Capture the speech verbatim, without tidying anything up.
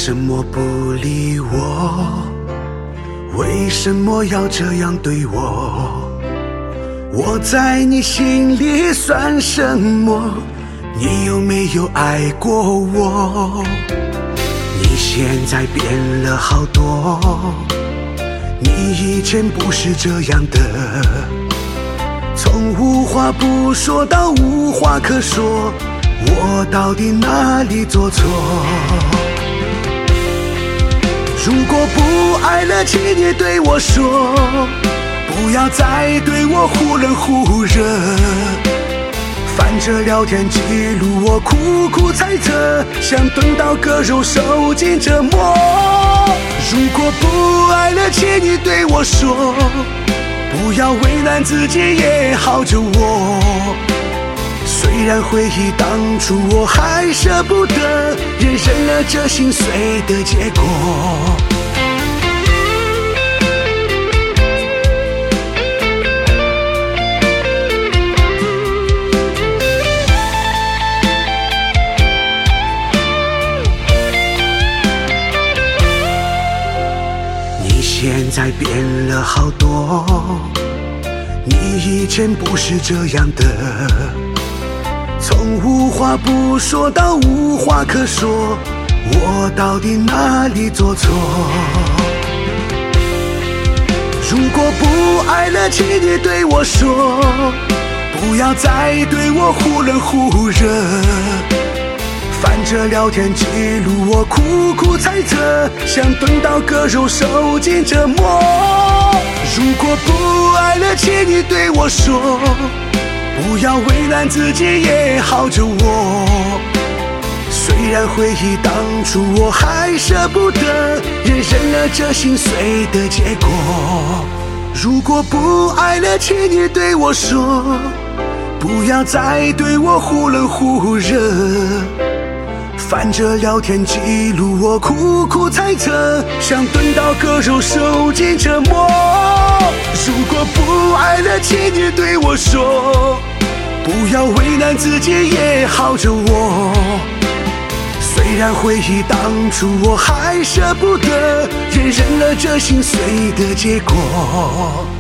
什么不理我？为什么要这样对我？我在你心里算什么？你有没有爱过我？你现在变了好多，你以前不是这样的，从无话不说到无话可说，我到底哪里做错？如果不爱了，请你对我说，不要再对我忽冷忽热，翻着聊天记录我苦苦猜测，像钝刀割肉受尽折磨。如果不爱了，请你对我说，不要为难自己也好着我。虽然回忆当初我还舍不得，也忍了这心碎的结果。你现在变了好多，你以前不是这样的，从无话不说到无话可说，我到底哪里做错？如果不爱了，请你对我说，不要再对我忽冷忽热，翻着聊天记录我苦苦猜测，像钝刀割肉受尽折磨。如果不爱了，请你对我说，不要为难自己也好着我。虽然回忆当初我还舍不得，也忍了这心碎的结果。如果不爱了，请你对我说，不要再对我忽冷忽热，翻着聊天记录我苦苦猜测，像钝刀割肉受尽折磨。如果不爱了，请你对我说，不要为难自己也好着我。虽然回忆当初我还舍不得，也忍了这心碎的结果。